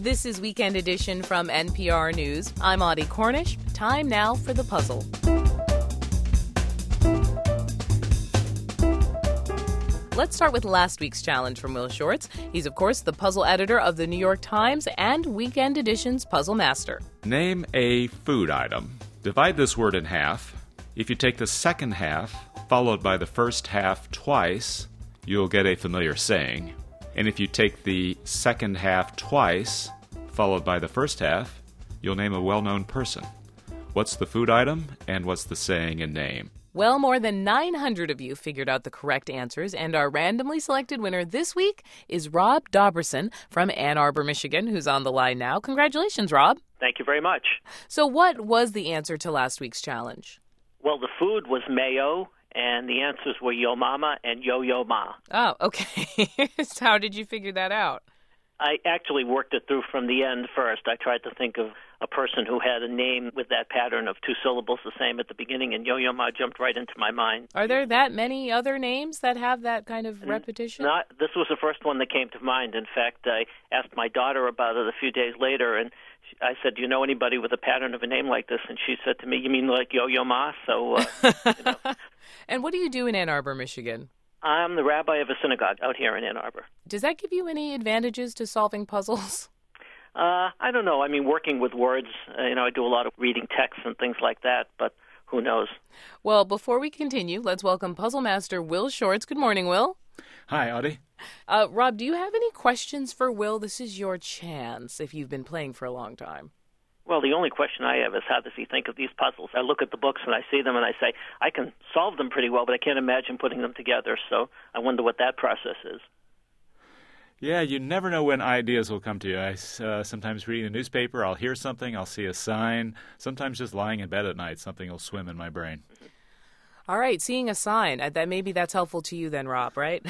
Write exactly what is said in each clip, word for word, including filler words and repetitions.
This is Weekend Edition from N P R News. I'm Audie Cornish. Time now for the puzzle. Let's start with last week's challenge from Will Shortz. He's, of course, the puzzle editor of the New York Times and Weekend Edition's puzzle master. Name a food item. Divide this word in half. If you take the second half, followed by the first half twice, you'll get a familiar saying. And if you take the second half twice, followed by the first half, you'll name a well-known person. What's the food item, and what's the saying and name? Well, more than nine hundred of you figured out the correct answers, and our randomly selected winner this week is Rob Doberson from Ann Arbor, Michigan, who's on the line now. Congratulations, Rob. Thank you very much. So what was the answer to last week's challenge? Well, the food was mayo, and the answers were Yo Mama and Yo Yo Ma. Oh, okay. So how did you figure that out? I actually worked it through from the end first. I tried to think of a person who had a name with that pattern of two syllables the same at the beginning, and Yo Yo Ma jumped right into my mind. Are there that many other names that have that kind of repetition? Not, this was the first one that came to mind. In fact, I asked my daughter about it a few days later, and I said, do you know anybody with a pattern of a name like this? And she said to me, you mean like Yo Yo Ma? So, uh, you know. And what do you do in Ann Arbor, Michigan? I'm the rabbi of a synagogue out here in Ann Arbor. Does that give you any advantages to solving puzzles? Uh, I don't know. I mean, working with words, uh, you know, I do a lot of reading texts and things like that, but who knows? Well, before we continue, let's welcome puzzle master Will Shortz. Good morning, Will. Hi, Audie. Uh, Rob, do you have any questions for Will? This is your chance if you've been playing for a long time. Well, the only question I have is how does he think of these puzzles? I look at the books and I see them and I say, I can solve them pretty well, but I can't imagine putting them together. So I wonder what that process is. Yeah, you never know when ideas will come to you. I uh, sometimes reading a newspaper, I'll hear something, I'll see a sign. Sometimes just lying in bed at night, something will swim in my brain. All right, seeing a sign. Uh, that maybe that's helpful to you then, Rob, right?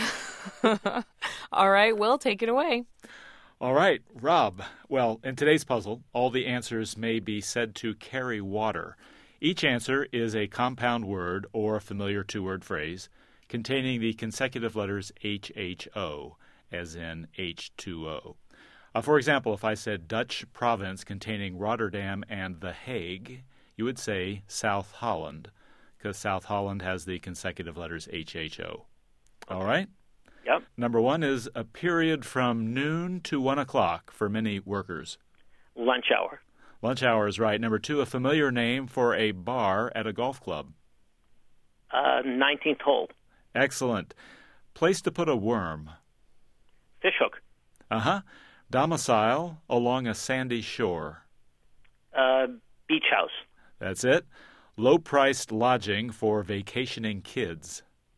All right, Will, take it away. All right, Rob. Well, in today's puzzle, all the answers may be said to carry water. Each answer is a compound word or a familiar two-word phrase containing the consecutive letters H H O, as in H two O. Uh, for example, if I said Dutch province containing Rotterdam and The Hague, you would say South Holland, because South Holland has the consecutive letters H H O. All right? Yep. Number one is a period from noon to one o'clock for many workers. Lunch hour. Lunch hour is right. Number two, a familiar name for a bar at a golf club. Uh, nineteenth hole. Excellent. Place to put a worm. Fishhook. Uh-huh. Domicile along a sandy shore. Uh, beach house. That's it. Low-priced lodging for vacationing kids.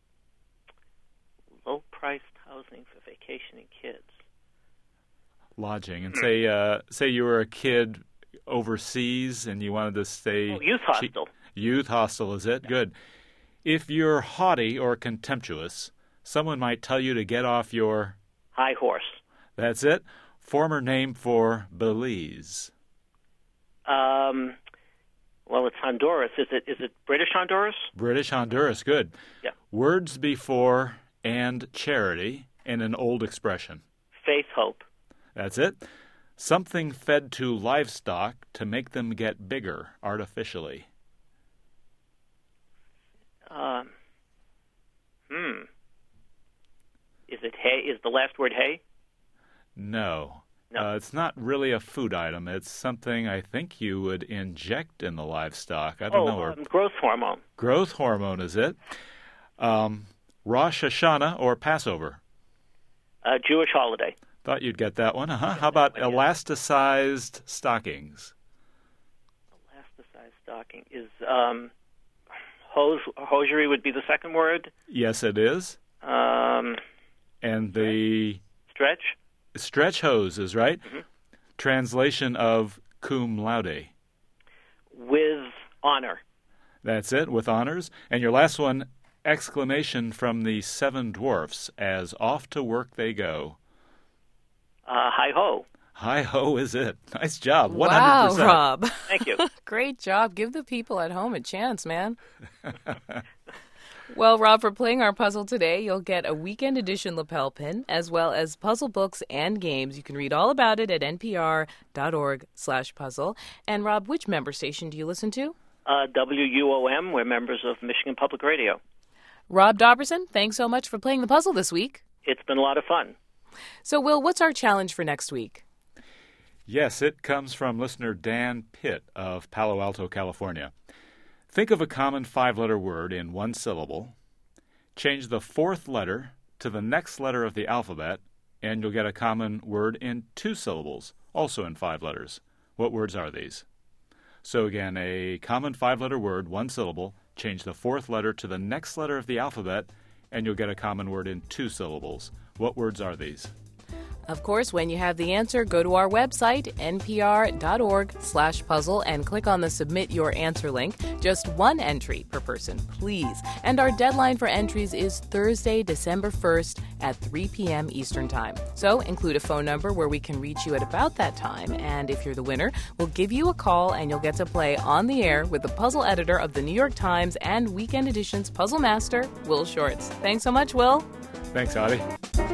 Low-priced housing for vacationing kids. Lodging. And say uh, say you were a kid overseas and you wanted to stay... Oh, youth hostel. Che- youth hostel, is it? Yeah. Good. If you're haughty or contemptuous, someone might tell you to get off your... High horse. That's it. Former name for Belize. Um... Well, it's Honduras. Is it is it British Honduras? British Honduras, good. Yeah. Words before and charity in an old expression. Faith, hope. That's it. Something fed to livestock to make them get bigger artificially. Um. Hmm. Is it hay? Is the last word hay? No. No. Uh, it's not really a food item. It's something I think you would inject in the livestock. I don't oh, know. Or um, growth hormone. Growth hormone, is it? Um, Rosh Hashanah or Passover? Uh, Jewish holiday. Thought you'd get that one. Uh-huh. How about one, yeah. elasticized stockings? Elasticized stocking is um, hose. Hosiery would be the second word. Yes, it is. Um, and the stretch. Stretch hose is right. Mm-hmm. Translation of cum laude. With honor. That's it, with honors. And your last one, exclamation from the Seven Dwarfs, as off to work they go. Uh, hi-ho. Hi-ho is it. Nice job. one hundred percent. Wow, Rob. Thank you. Great job. Give the people at home a chance, man. Well, Rob, for playing our puzzle today, you'll get a weekend edition lapel pin, as well as puzzle books and games. You can read all about it at npr.org slash puzzle. And, Rob, which member station do you listen to? Uh, W U O M. We're members of Michigan Public Radio. Rob Dobberson, thanks so much for playing the puzzle this week. It's been a lot of fun. So, Will, what's our challenge for next week? Yes, it comes from listener Dan Pitt of Palo Alto, California. Think of a common five-letter word in one syllable. Change the fourth letter to the next letter of the alphabet, and you'll get a common word in two syllables, also in five letters. What words are these? So again, a common five-letter word, one syllable. Change the fourth letter to the next letter of the alphabet, and you'll get a common word in two syllables. What words are these? Of course, when you have the answer, go to our website, npr.org slash puzzle, and click on the Submit Your Answer link. Just one entry per person, please. And our deadline for entries is Thursday, December first at three p.m. Eastern Time. So include a phone number where we can reach you at about that time. And if you're the winner, we'll give you a call and you'll get to play on the air with the puzzle editor of the New York Times and Weekend Edition's puzzle master, Will Shortz. Thanks so much, Will. Thanks, Audie.